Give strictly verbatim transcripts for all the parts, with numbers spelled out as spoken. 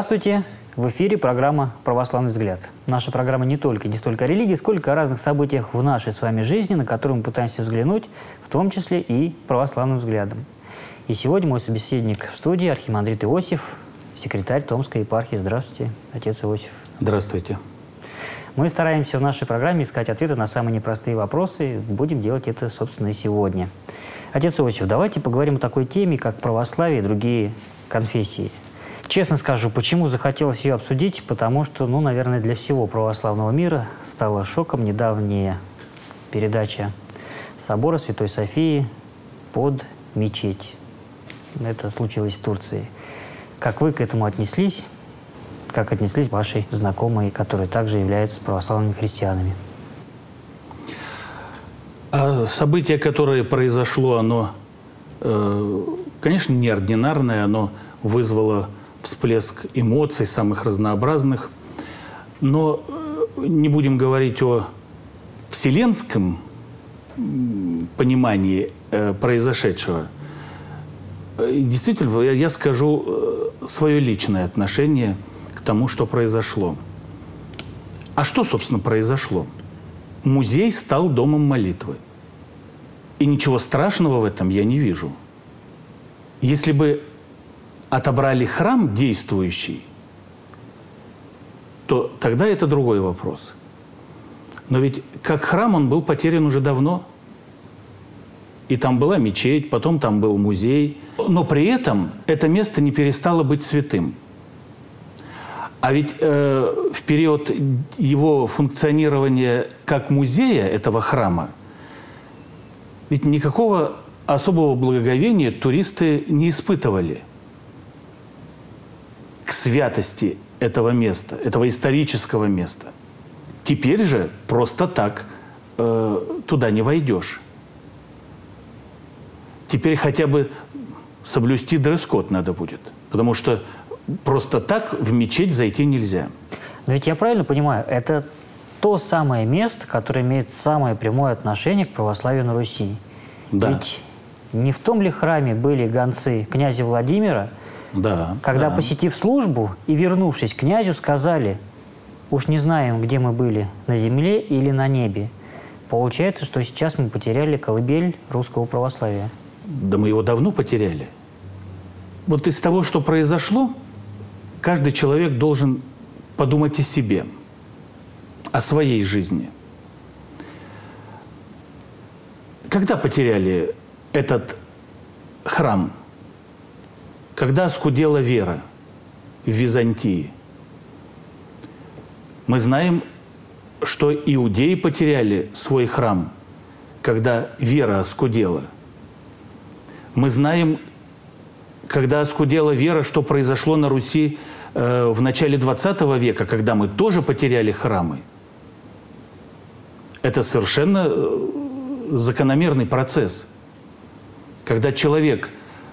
Здравствуйте! В эфире программа «Православный взгляд». Наша программа не только, не столько о религии, сколько о разных событиях в нашей с вами жизни, на которые мы пытаемся взглянуть, в том числе и православным взглядом. И сегодня мой собеседник в студии архимандрит Иосиф, секретарь Томской епархии. Здравствуйте, отец Иосиф. Здравствуйте. Мы стараемся в нашей программе искать ответы на самые непростые вопросы. Будем делать это, собственно, и сегодня. Отец Иосиф, давайте поговорим о такой теме, как православие и другие конфессии. Честно скажу, почему захотелось ее обсудить, потому что, ну, наверное, для всего православного мира стала шоком недавняя передача собора Святой Софии под мечеть. Это случилось в Турции. Как вы к этому отнеслись? Как отнеслись ваши знакомые, которые также являются православными христианами? А событие, которое произошло, оно, э, конечно, неординарное, оно вызвало всплеск эмоций самых разнообразных. Но не будем говорить о вселенском понимании э, произошедшего. Действительно, я скажу свое личное отношение к тому, что произошло. А что, собственно, произошло? Музей стал домом молитвы. И ничего страшного в этом я не вижу. Если бы отобрали храм действующий, то тогда это другой вопрос. Но ведь как храм он был потерян уже давно. И там была мечеть, потом там был музей. Но при этом это место не перестало быть святым. А ведь э, в период его функционирования как музея этого храма ведь никакого особого благоговения туристы не испытывали к святости этого места, этого исторического места. Теперь же просто так э, туда не войдешь. Теперь хотя бы соблюсти дресс-код надо будет, потому что просто так в мечеть зайти нельзя. Но ведь я правильно понимаю, это то самое место, которое имеет самое прямое отношение к православию на Руси. Да. Ведь не в том ли храме были гонцы князя Владимира, да, когда, да. посетив службу и вернувшись к князю, сказали: «Уж не знаем, где мы были, на земле или на небе». Получается, что сейчас мы потеряли колыбель русского православия. Да мы его давно потеряли. Вот из того, что произошло, каждый человек должен подумать о себе, о своей жизни. Когда потеряли этот храм? Когда оскудела вера в Византии? Мы знаем, что иудеи потеряли свой храм, когда вера оскудела. Мы знаем, когда оскудела вера, что произошло на Руси э, в начале двадцатого века, когда мы тоже потеряли храмы. Это совершенно э, закономерный процесс. Когда человек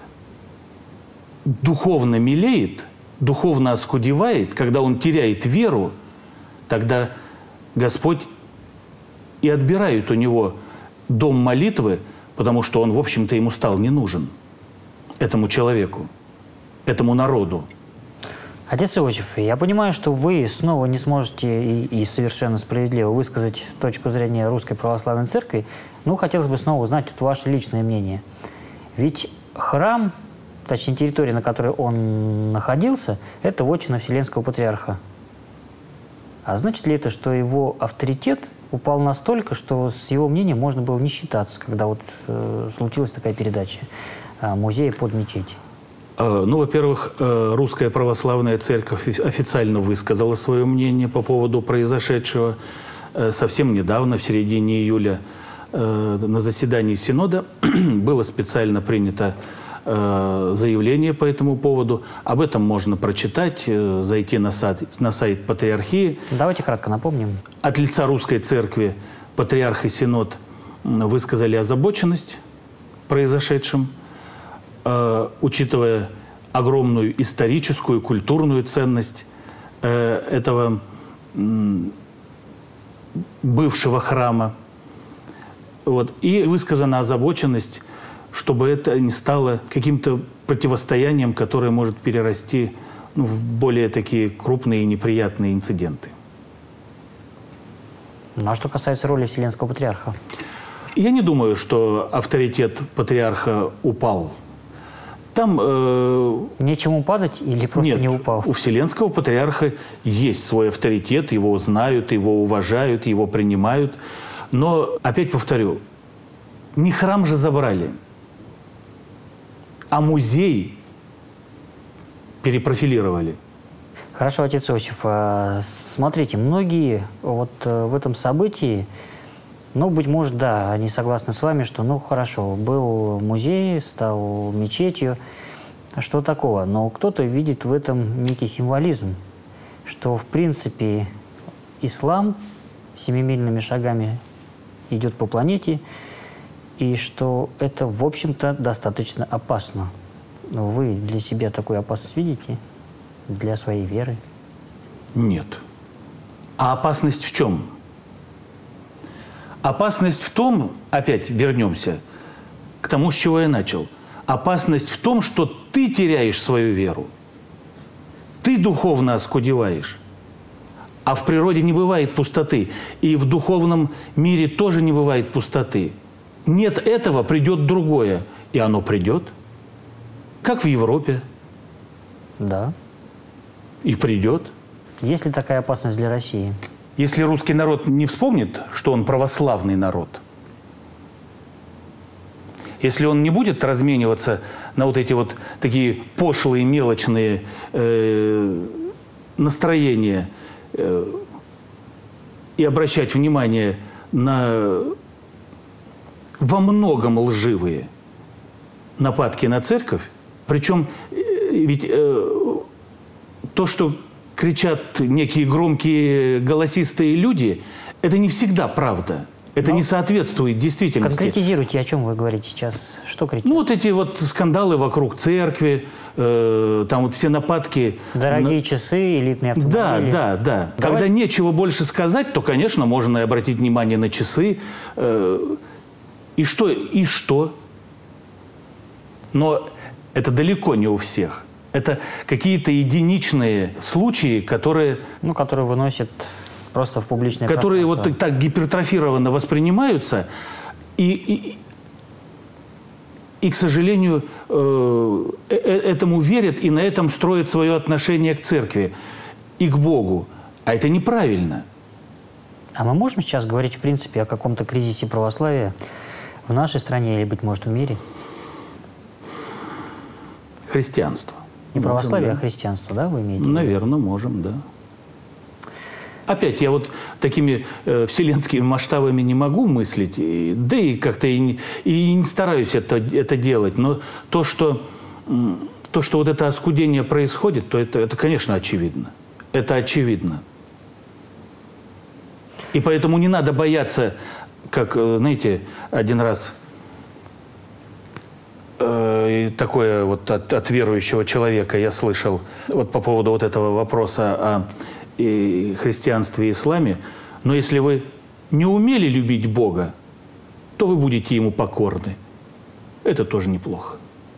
духовно мелеет, духовно оскудевает, когда он теряет веру, тогда Господь и отбирает у него дом молитвы, потому что он, в общем-то, ему стал не нужен, этому человеку, этому народу. Отец Иосиф, я понимаю, что вы снова не сможете и, и совершенно справедливо высказать точку зрения Русской Православной Церкви, но хотелось бы снова узнать вот ваше личное мнение. Ведь храм, точнее территория, на которой он находился, это вотчина Вселенского Патриарха. А значит ли это, что его авторитет упал настолько, что с его мнением можно было не считаться, когда вот э, случилась такая передача э, музея под мечеть? Ну, во-первых, Русская Православная Церковь официально высказала свое мнение по поводу произошедшего. Совсем недавно, в середине июля, на заседании Синода было специально принято заявление по этому поводу. Об этом можно прочитать, зайти на сайт, на сайт Патриархии. Давайте кратко напомним. От лица Русской Церкви Патриарх и Синод высказали озабоченность произошедшим, учитывая огромную историческую, культурную ценность этого бывшего храма. Вот. И высказана озабоченность, чтобы это не стало каким-то противостоянием, которое может перерасти ну, в более такие крупные и неприятные инциденты. Ну, а что касается роли Вселенского Патриарха? Я не думаю, что авторитет патриарха упал. Там... Э, Нечему падать или просто нет, не упал? у Вселенского Патриарха есть свой авторитет, его знают, его уважают, его принимают. Но, опять повторю, не храм же забрали, а музей перепрофилировали. Хорошо, отец Иосиф, а, смотрите, многие вот э, в этом событии, ну, быть может, да, они согласны с вами, что, ну, хорошо, был музей, стал мечетью, что такого? Но кто-то видит в этом некий символизм, что, в принципе, ислам семимильными шагами идет по планете, и что это, в общем-то, достаточно опасно. Вы для себя такую опасность видите? Для своей веры? Нет. А опасность в чем? Опасность в том, опять вернемся к тому, с чего я начал. Опасность в том, что ты теряешь свою веру. Ты духовно оскудеваешь. А в природе не бывает пустоты. И в духовном мире тоже не бывает пустоты. Нет этого, придет другое. И оно придет. Как в Европе. Да. И придет. Есть ли такая опасность для России? Если русский народ не вспомнит, что он православный народ, если он не будет размениваться на вот эти вот такие пошлые, мелочные э, настроения э, и обращать внимание на во многом лживые нападки на церковь, причем э, ведь э, то, что кричат некие громкие голосистые люди, это не всегда правда. Это Но не соответствует действительности. Конкретизируйте, о чем вы говорите сейчас. Что кричат? Ну, вот эти вот скандалы вокруг церкви, э, там вот все нападки. Дорогие на... часы, элитные автомобили. Да, да, да. Давай... Когда нечего больше сказать, то, конечно, можно и обратить внимание на часы. Э, и что? И что? Но это далеко не у всех. Это какие-то единичные случаи, которые... Ну, которые выносят просто в публичное которые вот пространство. так гипертрофированно воспринимаются, и, и, и к сожалению, э, э, этому верят и на этом строят свое отношение к церкви и к Богу. А это неправильно. А мы можем сейчас говорить, в принципе, о каком-то кризисе православия в нашей стране или, быть может, в мире? Христианство. Не православие, можем, а христианство, да, вы имеете в виду? Наверное, можем, да. Опять, я вот такими э, вселенскими масштабами не могу мыслить, и, да и как-то и не, и не стараюсь это, это делать. Но то что, то, что вот это оскудение происходит, то это, это, конечно, очевидно. Это очевидно. И поэтому не надо бояться, как, знаете, один раз э, такое вот от, от верующего человека я слышал вот по поводу вот этого вопроса о и христианстве и исламе, но если вы не умели любить Бога, то вы будете Ему покорны. Это тоже неплохо.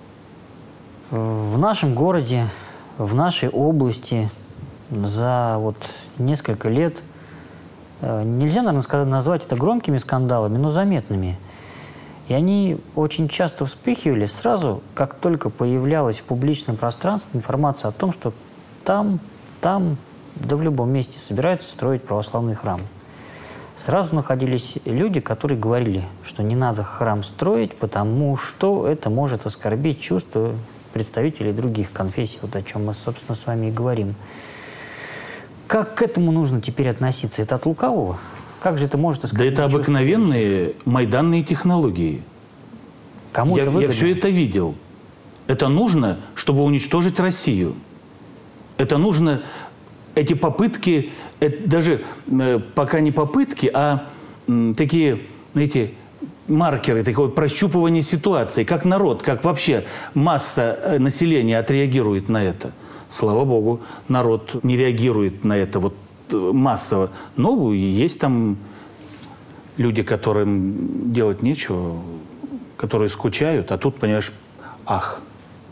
В нашем городе, в нашей области за вот несколько лет, нельзя, наверное, сказать, назвать это громкими скандалами, но заметными. И они очень часто вспыхивали сразу, как только появлялась в публичном пространстве информация о том, что там, там, да в любом месте собираются строить православный храм. Сразу находились люди, которые говорили, что не надо храм строить, потому что это может оскорбить чувства представителей других конфессий, вот о чем мы, собственно, с вами и говорим. Как к этому нужно теперь относиться? Это от лукавого? Как же это может оскорбить? Да это обыкновенные майданные технологии. Кому я, это выгодно? Я все это видел. Это нужно, чтобы уничтожить Россию. Это нужно... Эти попытки, это даже э, пока не попытки, а м, такие, знаете, маркеры, такое прощупывание ситуации, как народ, как вообще масса населения отреагирует на это. Слава Богу, народ не реагирует на это вот массово. Но есть там люди, которым делать нечего, которые скучают, а тут, понимаешь, ах.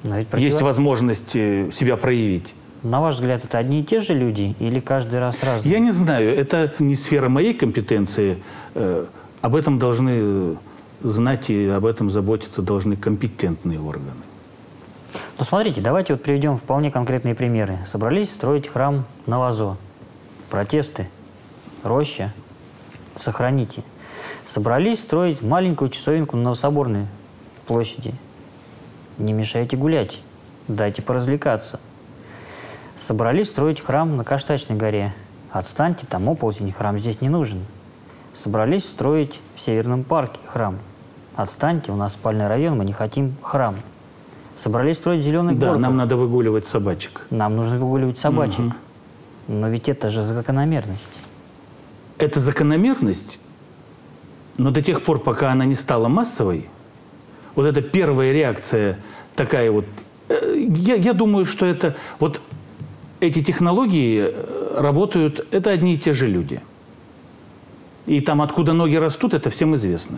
Но ведь есть против- возможность э, себя проявить. На ваш взгляд, это одни и те же люди или каждый раз разные? Я не знаю, это не сфера моей компетенции. Э, Об этом должны знать и об этом заботиться должны компетентные органы. Ну, смотрите, давайте вот приведем вполне конкретные примеры. Собрались строить храм на Лазо. Протесты. Роща. Сохраните. Собрались строить маленькую часовенку на Новособорной площади. Не мешайте гулять. Дайте поразвлекаться. Собрались строить храм на Каштачной горе. Отстаньте, там оползень, храм здесь не нужен. Собрались строить в Северном парке храм. Отстаньте, у нас спальный район, мы не хотим храм. Собрались строить в Зеленый Да, город. нам надо выгуливать собачек. Нам нужно выгуливать собачек. Мгм. Но ведь это же закономерность. Это закономерность, но до тех пор, пока она не стала массовой, вот эта первая реакция такая вот, э, я, я думаю, что это, вот эти технологии э, работают, это одни и те же люди. И там, откуда ноги растут, это всем известно.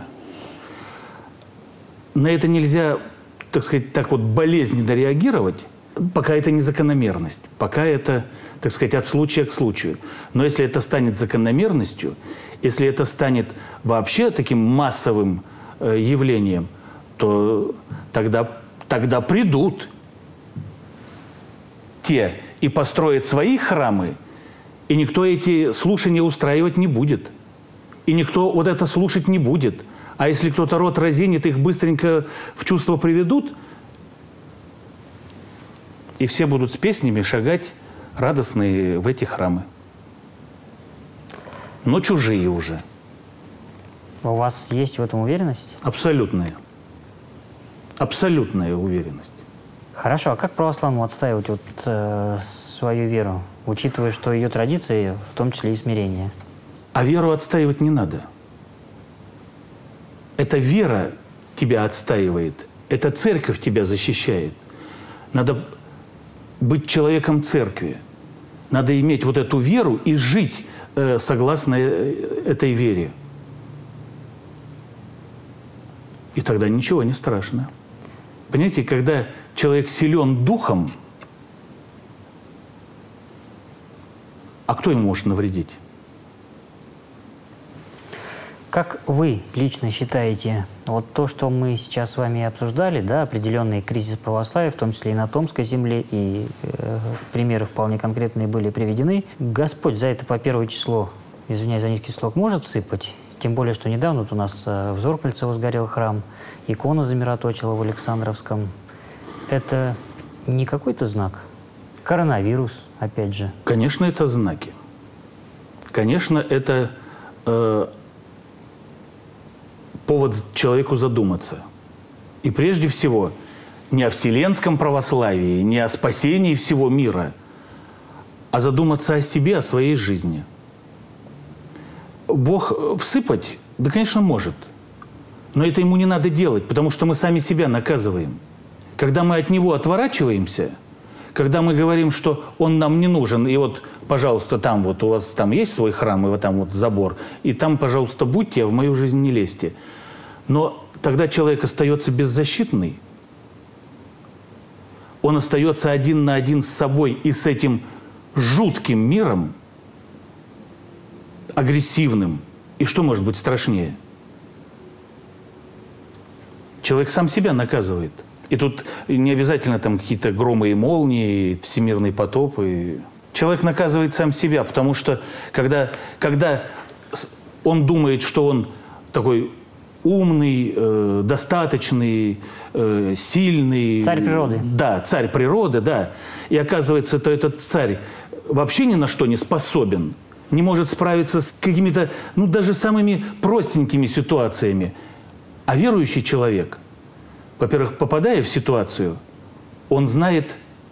На это нельзя, так сказать, так вот болезненно реагировать, пока это не закономерность, пока это, так сказать, от случая к случаю. Но если это станет закономерностью, если это станет вообще таким массовым э, явлением, то тогда, тогда придут те и построят свои храмы, и никто эти слушания устраивать не будет. И никто вот это слушать не будет. А если кто-то рот разинет, их быстренько в чувство приведут, и все будут с песнями шагать радостные в эти храмы. Но чужие уже. У вас есть в этом уверенность? Абсолютная. Абсолютная уверенность. Хорошо, а как православному отстаивать вот, э, свою веру, учитывая, что ее традиции, в том числе и смирение? А веру отстаивать не надо. Эта вера тебя отстаивает. Эта церковь тебя защищает. Надо быть человеком церкви. Надо иметь вот эту веру и жить э, согласно э, этой вере. И тогда ничего не страшно. Понимаете, когда человек силен духом, а кто ему может навредить? Как вы лично считаете, вот то, что мы сейчас с вами обсуждали, да, определенный кризис православия, в том числе и на Томской земле, и э, примеры вполне конкретные были приведены, Господь за это по первое число, извиняюсь за низкий слог, может всыпать? Тем более, что недавно вот у нас э, в Зоркальце сгорел храм, икона замироточила в Александровском. Это не какой-то знак? Коронавирус, опять же. Конечно, это знаки. Конечно, это э, повод человеку задуматься. И прежде всего не о вселенском православии, не о спасении всего мира, а задуматься о себе, о своей жизни. Бог всыпать, да, конечно, может. Но это ему не надо делать, потому что мы сами себя наказываем. Когда мы от него отворачиваемся, когда мы говорим, что он нам не нужен, и вот, пожалуйста, там вот у вас там есть свой храм, и вот там вот забор, и там, пожалуйста, будьте, а в мою жизнь не лезьте. Но тогда человек остается беззащитный, он остается один на один с собой и с этим жутким миром, агрессивным. И что может быть страшнее? Человек сам себя наказывает. И тут не обязательно там какие-то громы и молнии, всемирный потоп. И... Человек наказывает сам себя, потому что когда, когда он думает, что он такой умный, э, достаточный, э, сильный... Царь природы. Да, царь природы, да. И оказывается, то этот царь вообще ни на что не способен, не может справиться с какими-то, ну, даже самыми простенькими ситуациями. А верующий человек, во-первых, попадая в ситуацию, он знает,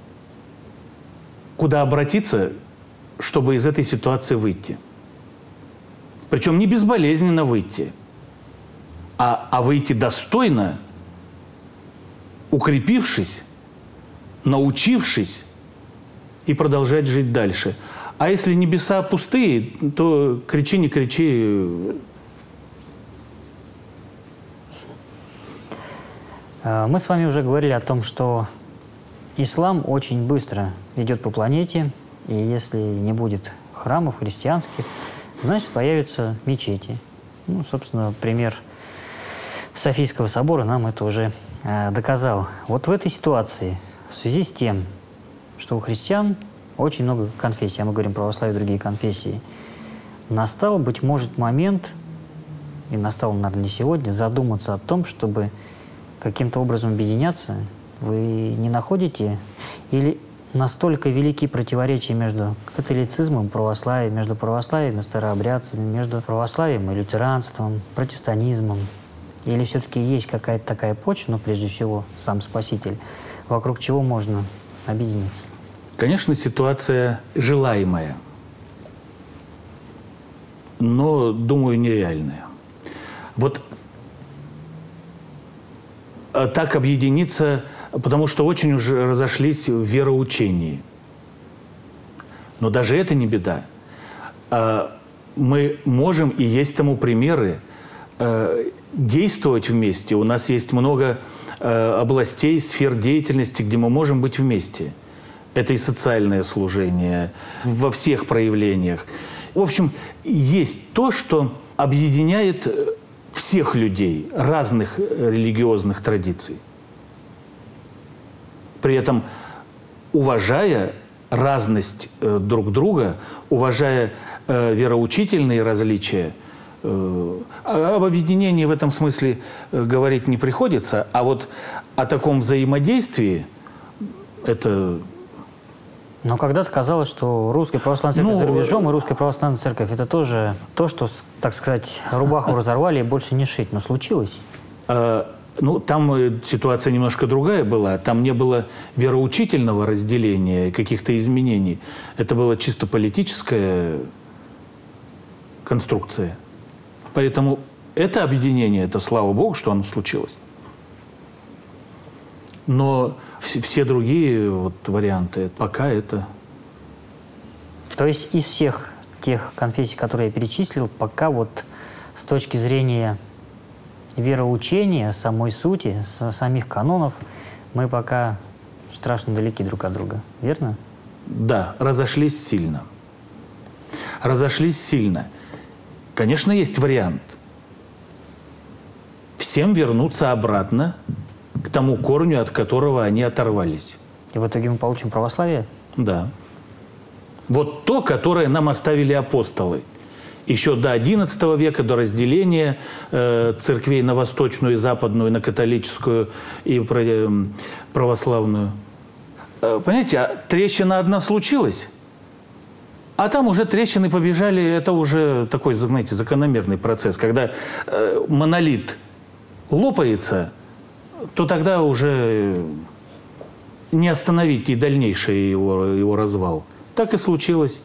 куда обратиться, чтобы из этой ситуации выйти. Причем не безболезненно выйти, а, а выйти достойно, укрепившись, научившись и продолжать жить дальше. А если небеса пустые, то кричи, не кричи. Мы с вами уже говорили о том, что ислам очень быстро идет по планете, и если не будет храмов христианских, значит, появятся мечети. Ну, собственно, пример Софийского собора нам это уже э, доказал. Вот в этой ситуации, в связи с тем, что у христиан очень много конфессий, а мы говорим православие и другие конфессии, настал, быть может, момент, и настал, наверное, не сегодня, задуматься о том, чтобы каким-то образом объединяться. Вы не находите? Или настолько велики противоречия между католицизмом и православием, между православием и старообрядцами, между православием и лютеранством, протестанизмом? Или все-таки есть какая-то такая почва, ну, прежде всего, сам Спаситель, вокруг чего можно объединиться? Конечно, ситуация желаемая, но, думаю, нереальная. Вот так объединиться, потому что очень уже разошлись в вероучении. Но даже это не беда. Мы можем, и есть тому примеры, действовать вместе. У нас есть много областей, сфер деятельности, где мы можем быть вместе. Это и социальное служение во всех проявлениях. В общем, есть то, что объединяет всех людей разных религиозных традиций. При этом уважая разность э, друг друга, уважая э, вероучительные различия, э, об объединении в этом смысле э, говорить не приходится, а вот о таком взаимодействии это... Но когда-то казалось, что русская православная церковь Ну, за рубежом и русская православная церковь – это тоже то, что, так сказать, рубаху разорвали и больше не шить. Но случилось? Э, ну, там э, ситуация немножко другая была. Там не было вероучительного разделения, каких-то изменений. Это была чисто политическая конструкция. Поэтому это объединение, это слава Богу, что оно случилось. Но все, все другие вот варианты, пока это... То есть из всех тех конфессий, которые я перечислил, пока вот с точки зрения вероучения, самой сути, с, самих канонов, мы пока страшно далеки друг от друга. Верно? Да, разошлись сильно. Разошлись сильно. Конечно, есть вариант. Всем вернуться обратно к тому корню, от которого они оторвались. И в итоге мы получим православие? Да. Вот то, которое нам оставили апостолы. Еще до одиннадцатого века, до разделения э, церквей на восточную и западную, на католическую и православную. Э, понимаете, а трещина одна случилась, а там уже трещины побежали. Это уже такой, знаете, закономерный процесс. Когда э, монолит лопается, то тогда уже не остановить и дальнейший его, его развал. Так и случилось.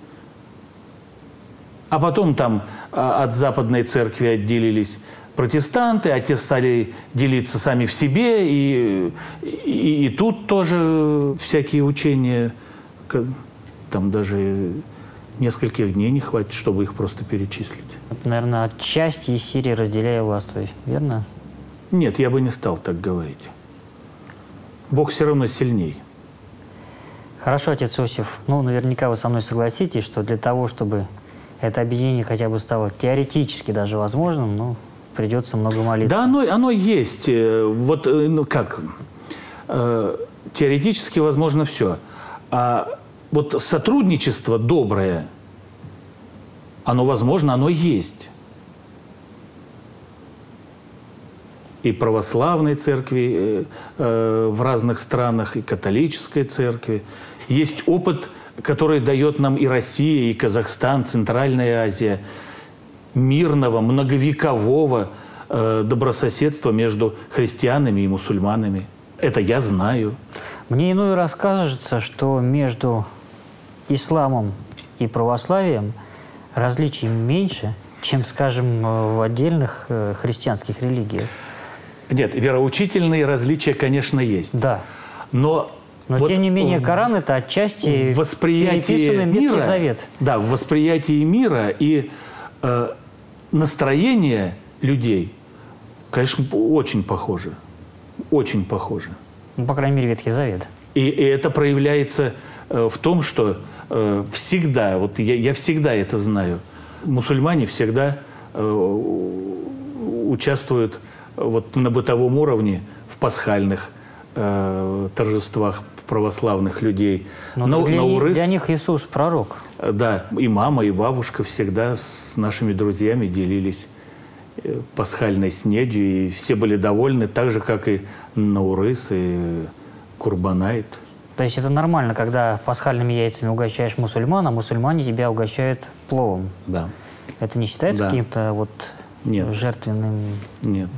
А потом там а, от западной церкви отделились протестанты, а те стали делиться сами в себе, и, и, и тут тоже всякие учения, там даже нескольких дней не хватит, чтобы их просто перечислить. Это, наверное, отчасти из Сирии разделяя властвуй, верно? Нет, я бы не стал так говорить. Бог все равно сильней. Хорошо, отец Иосиф. Ну, наверняка вы со мной согласитесь, что для того, чтобы это объединение хотя бы стало теоретически даже возможным, ну, придется много молиться. Да, оно, оно есть. Вот, ну как, э, теоретически возможно все. А вот сотрудничество доброе, оно возможно, оно есть. И православной церкви э, э, в разных странах, и католической церкви. Есть опыт, который дает нам и Россия, и Казахстан, Центральная Азия, мирного, многовекового э, добрососедства между христианами и мусульманами. Это я знаю. Мне иной раз кажется, что между исламом и православием различий меньше, чем, скажем, в отдельных э, христианских религиях. Нет, вероучительные различия, конечно, есть. Да. Но, Но вот тем не менее, Коран – это отчасти переписанный Ветхий Завет. Да, в восприятии мира и э, настроение людей, конечно, очень похоже. Очень похоже. Ну, по крайней мере, Ветхий Завет. И, и это проявляется э, в том, что э, всегда, вот я, я всегда это знаю, мусульмане всегда э, участвуют вот на бытовом уровне в пасхальных э, торжествах православных людей. Но на, для, на них, Урыс, для них Иисус пророк. да, и мама, и бабушка всегда с нашими друзьями делились э, пасхальной снедью, и все были довольны, так же, как и Наурыз, и Курбанайт. То есть это нормально, когда пасхальными яйцами угощаешь мусульман, а мусульмане тебя угощают пловом. Да. Это не считается Да. каким-то вот Нет. жертвенным? Нет.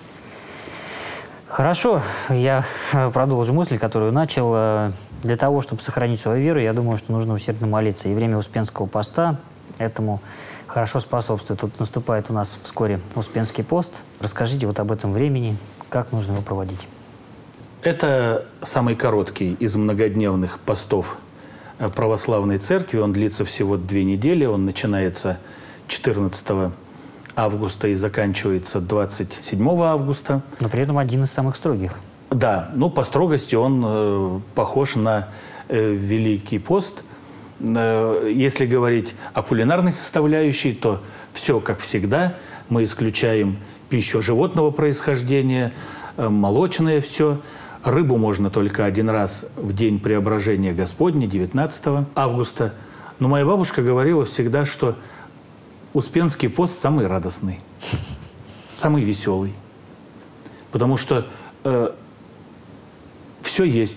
Хорошо, я продолжу мысль, которую начал. Для того, чтобы сохранить свою веру, я думаю, что нужно усердно молиться. И время Успенского поста этому хорошо способствует. Тут наступает у нас вскоре Успенский пост. Расскажите вот об этом времени, как нужно его проводить. Это самый короткий из многодневных постов православной церкви. Он длится всего две недели. Он начинается четырнадцатого августа и заканчивается двадцать седьмого августа. Но при этом один из самых строгих. Да, ну по строгости он э, похож на э, Великий пост. Э, если говорить о кулинарной составляющей, то все как всегда. Мы исключаем пищу животного происхождения, э, молочное все. Рыбу можно только один раз в день Преображения Господня, девятнадцатого августа. Но моя бабушка говорила всегда, что Успенский пост самый радостный, самый веселый. Потому что э, все есть.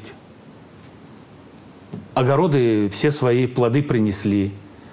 Огороды все свои плоды принесли.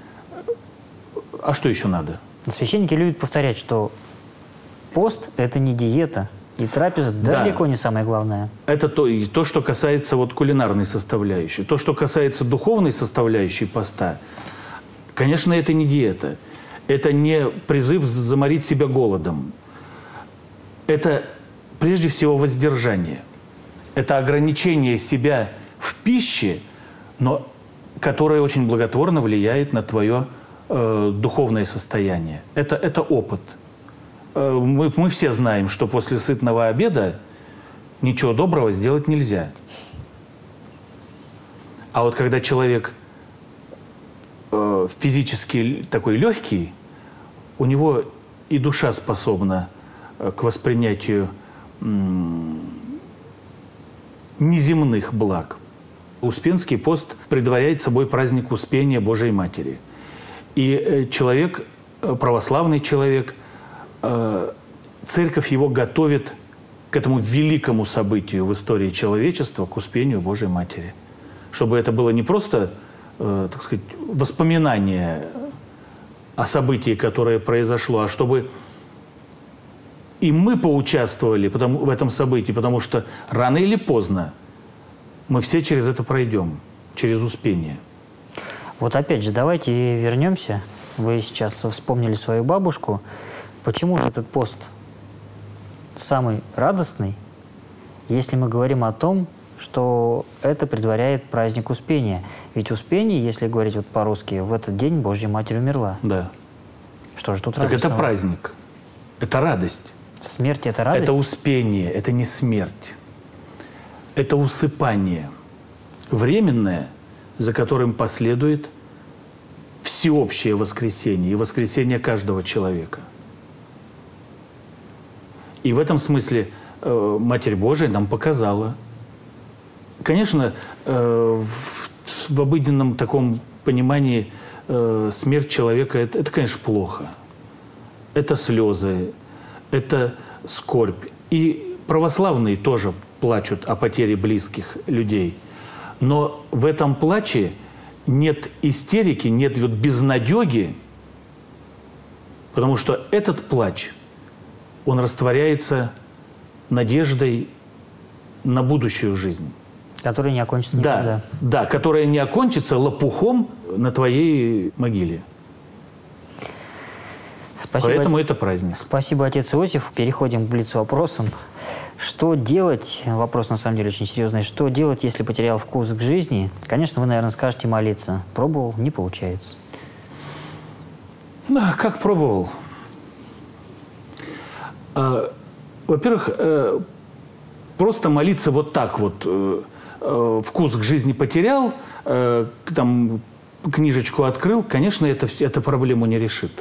А что еще надо? Священники любят повторять, что пост – это не диета, и трапеза Да. далеко не самое главное. Это то, и то, что касается вот кулинарной составляющей. То, что касается духовной составляющей поста, конечно, это не диета. Это не призыв заморить себя голодом. Это прежде всего воздержание. Это ограничение себя в пище, но которое очень благотворно влияет на твое э, духовное состояние. Это, это опыт. Э, мы, мы все знаем, что после сытного обеда ничего доброго сделать нельзя. А вот когда человек э, физически такой легкий, у него и душа способна э, к воспринятию м, неземных благ. Успенский пост предваряет собой праздник Успения Божией Матери. И э, человек, э, православный человек, э, церковь его готовит к этому великому событию в истории человечества, к Успению Божией Матери. Чтобы это было не просто, э, так сказать, воспоминание о событии, которое произошло, а чтобы и мы поучаствовали потому, в этом событии, потому что рано или поздно мы все через это пройдем, через Успение. Вот опять же, давайте вернемся. Вы сейчас вспомнили свою бабушку. Почему же этот пост самый радостный, если мы говорим о том, что это предваряет праздник Успения? Ведь Успение, если говорить вот по-русски, в этот день Божья Матерь умерла. Да. Что же тут Так радостного? это праздник, это радость. Смерть – это радость? Это успение, это не смерть. Это усыпание. Временное, за которым последует всеобщее воскресение и воскресение каждого человека. И в этом смысле э, Матерь Божия нам показала. Конечно, э, в, в обыденном таком понимании э, смерть человека это, – это, конечно, плохо. Это слезы, это скорбь. И православные тоже плачут о потере близких людей. Но в этом плаче нет истерики, нет вот безнадеги, потому что этот плач, он растворяется надеждой на будущую жизнь. Которая не окончится никогда. Да, да, которая не окончится лопухом на твоей могиле. Спасибо, Поэтому отец. это праздник. Спасибо, отец Иосиф. Переходим к блиц-вопросам. Что делать? Вопрос на самом деле очень серьезный. Что делать, если потерял вкус к жизни? Конечно, вы, наверное, скажете молиться. Пробовал, не получается. Да, как пробовал. А, во-первых, э, просто молиться вот так вот, э, э, вкус к жизни потерял, э, там, книжечку открыл, конечно, это, это проблему не решит.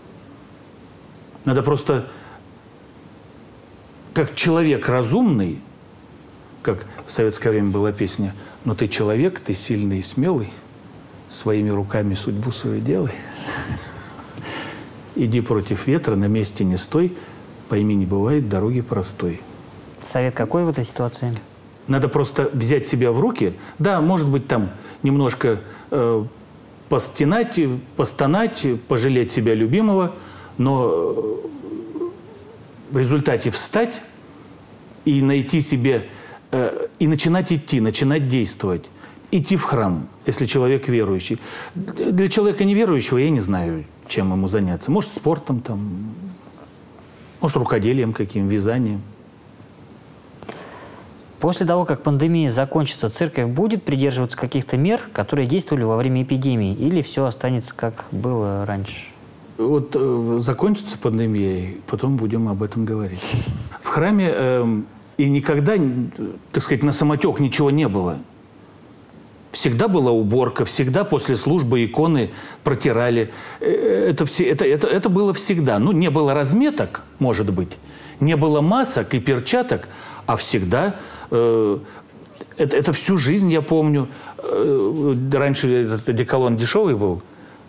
Надо просто, как человек разумный, как в советское время была песня, но ты человек, ты сильный и смелый, своими руками судьбу свою делай. Иди против ветра, на месте не стой, пойми, не бывает дороги простой. Совет какой в этой ситуации? Надо просто взять себя в руки. Да, может быть, там немножко э, постенать, постонать, пожалеть себя любимого, но в результате встать и найти себе, э, и начинать идти, начинать действовать. Идти в храм, если человек верующий. Для человека неверующего я не знаю, чем ему заняться. Может, спортом, там, может, рукоделием каким, вязанием. После того, как пандемия закончится, церковь будет придерживаться каких-то мер, которые действовали во время эпидемии, или все останется, как было раньше? Вот э, закончится пандемия, потом будем об этом говорить. В храме э, и никогда, так сказать, на самотек ничего не было. Всегда была уборка, всегда после службы иконы протирали. Это, все, это, это, это было всегда. Ну, не было разметок, может быть, не было масок и перчаток, а всегда... Э, это, это всю жизнь я помню. Э, раньше этот одеколон дешевый был.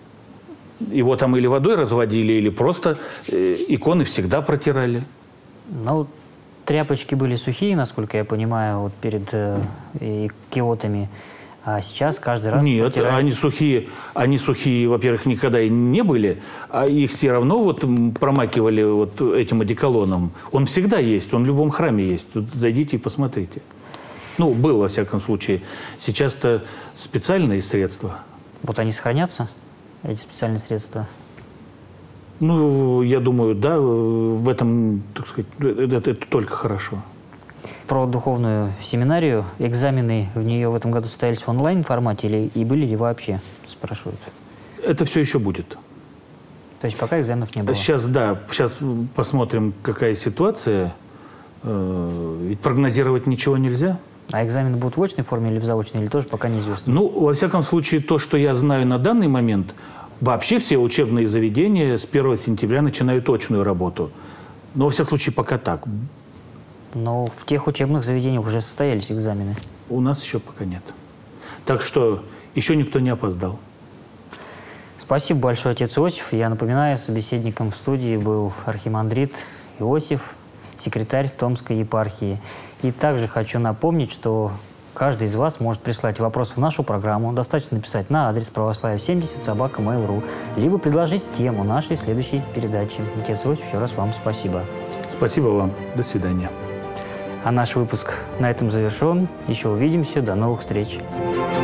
Его там или водой разводили, или просто э, иконы всегда протирали. Ну, тряпочки были сухие, насколько я понимаю, вот перед э, киотами. А сейчас каждый раз Нет, протирают. они сухие, они сухие, во-первых, никогда и не были, а их все равно вот промакивали вот этим одеколоном. Он всегда есть, он в любом храме есть. Тут зайдите и посмотрите. Ну, был, во всяком случае. Сейчас-то специальные средства. Вот они сохранятся, эти специальные средства? Ну, я думаю, да, в этом, так сказать, это, это только хорошо. Про духовную семинарию. Экзамены в нее в этом году состоялись в онлайн-формате или и были ли вообще, спрашивают? Это все еще будет. То есть пока экзаменов не было? Сейчас, да, сейчас посмотрим, какая ситуация. Ведь прогнозировать ничего нельзя. А экзамены будут в очной форме или в заочной, или тоже пока неизвестно? Ну, во всяком случае, то, что я знаю на данный момент, вообще все учебные заведения с первого сентября начинают очную работу. Но, во всяком случае, пока так. Но в тех учебных заведениях уже состоялись экзамены. У нас еще пока нет. Так что еще никто не опоздал. Спасибо большое, отец Иосиф. Я напоминаю, собеседником в студии был архимандрит Иосиф, секретарь Томской епархии. И также хочу напомнить, что каждый из вас может прислать вопрос в нашу программу. Достаточно написать на адрес православие семьдесят собака mail точка ру, либо предложить тему нашей следующей передачи. Отец Иосиф, еще раз вам спасибо. Спасибо вам. До свидания. А наш выпуск на этом завершен. Еще увидимся. До новых встреч.